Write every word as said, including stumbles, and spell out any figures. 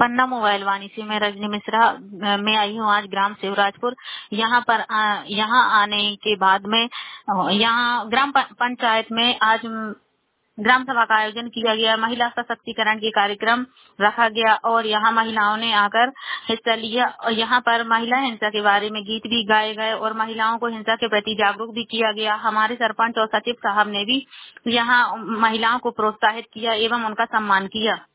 पन्ना mobile वाणी से मैं रजनी मिश्रा अ, मैं आई हूँ आज ग्राम शिवराजपुर। यहाँ पर अ, यहाँ आने के बाद में अ, यहाँ ग्राम प- पंचायत में आज म, ग्राम सभा का आयोजन किया गया। महिला सशक्तिकरण के कार्यक्रम रखा गया और यहाँ महिलाओं ने आकर हिस्सा लिया और यहाँ पर महिला हिंसा के बारे में गीत भी गाए गए और महिलाओं को हिंसा के प्रति जागरूक भी किया गया। हमारे सरपंच और सचिव साहब ने भी यहाँ महिलाओं को प्रोत्साहित किया एवं उनका सम्मान किया।